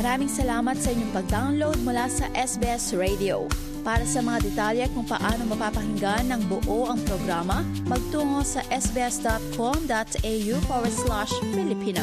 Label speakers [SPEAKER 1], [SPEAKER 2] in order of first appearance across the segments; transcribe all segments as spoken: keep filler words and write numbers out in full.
[SPEAKER 1] Maraming salamat sa inyong pag-download mula sa S B S Radio. Para sa mga detalye kung paano mapapakinggan ng buo ang programa, magtungo sa sbs.com.au forward slash Filipino.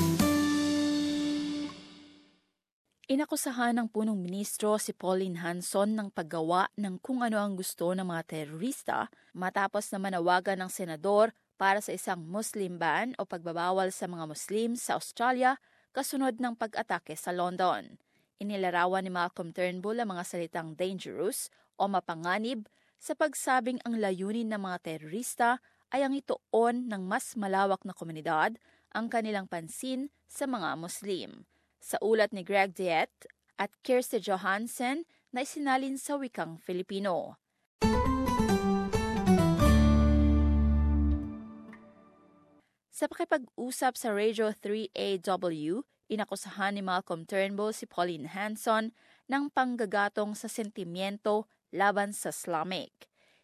[SPEAKER 1] Inakusahan ng punong ministro si Pauline Hanson ng paggawa ng kung ano ang gusto ng mga terorista matapos na manawagan ng senador para sa isang Muslim ban o pagbabawal sa mga Muslim sa Australia kasunod ng pag-atake sa London. Inilarawan ni Malcolm Turnbull ang mga salitang dangerous o mapanganib sa pagsabing ang layunin ng mga terorista ay ang ituon ng mas malawak na komunidad ang kanilang pansin sa mga Muslim. Sa ulat ni Greg Diet at Kirsty Johansen na isinalin sa wikang Filipino. Sa pakipag-usap sa Radio three A W, inakusahan ni Malcolm Turnbull si Pauline Hanson ng panggagatong sa sentimiento laban sa Islamic.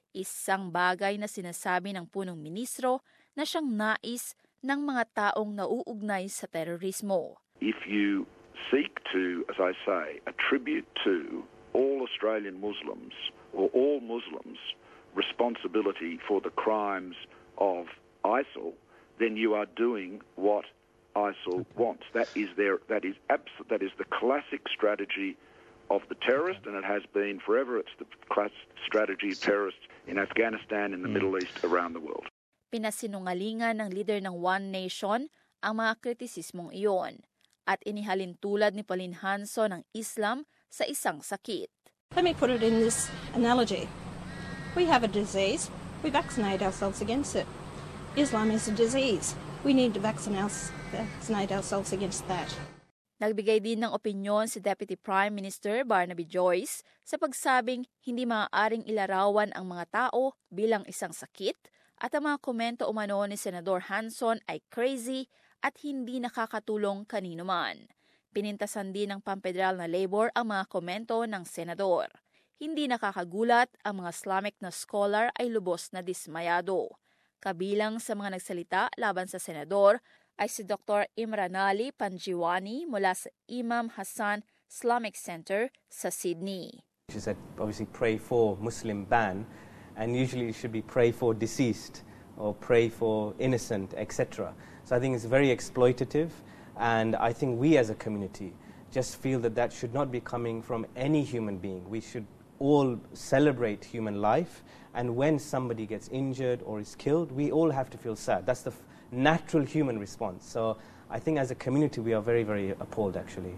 [SPEAKER 1] Isang bagay na sinasabi ng punong ministro na siyang nais ng mga taong nauugnay sa terorismo.
[SPEAKER 2] If you seek to, as I say, attribute to all Australian Muslims or all Muslims responsibility for the crimes of I S I L, then you are doing what I S I L wants. That is their. That is abs- That is the classic strategy of the terrorist, and it has been forever. It's the classic strategy of terrorists in Afghanistan, in the mm. Middle East, around the world.
[SPEAKER 1] Pinasinungalingan ng leader ng One Nation ang mga kritisismong iyon at inihalin tulad ni Pauline Hanson ang Islam sa isang sakit.
[SPEAKER 3] Let me put it in this analogy. We have a disease. We vaccinate ourselves against it. Islam is a disease. We need to vaccinate ourselves against that.
[SPEAKER 1] Nagbigay din ng opinyon si Deputy Prime Minister Barnaby Joyce sa pagsabing hindi maaaring ilarawan ang mga tao bilang isang sakit at ang mga komento umano ni Senador Hanson ay crazy at hindi nakakatulong kanino man. Pinintasan din ng pampederal na Labor ang mga komento ng senador. Hindi nakakagulat ang mga Islamic na scholar ay lubos na dismayado. Kabilang sa mga nagsalita laban sa senador ay si Doctor Imran Ali Panjiwani mula sa Imam Hassan Islamic Center sa Sydney.
[SPEAKER 4] She said obviously pray for Muslim ban, and usually it should be pray for deceased or pray for innocent, et cetera. So I think it's very exploitative, and I think we as a community just feel that that should not be coming from any human being. We should all celebrate human life, and when somebody gets injured or is killed, we all have to feel sad. That's the f- natural human response. So I think as a community we are very, very appalled actually.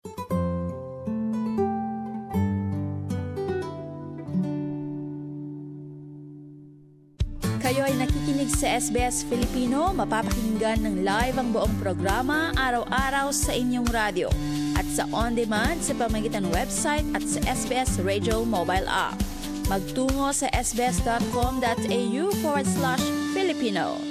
[SPEAKER 1] Kayo ay nakikinig sa S B S Filipino, mapapakinggan ng live ang buong programa araw-araw sa inyong radyo at sa on-demand sa pamamagitan ng website at sa S B S Radio mobile app. Magtungo sa sbs.com.au forward slash Filipino.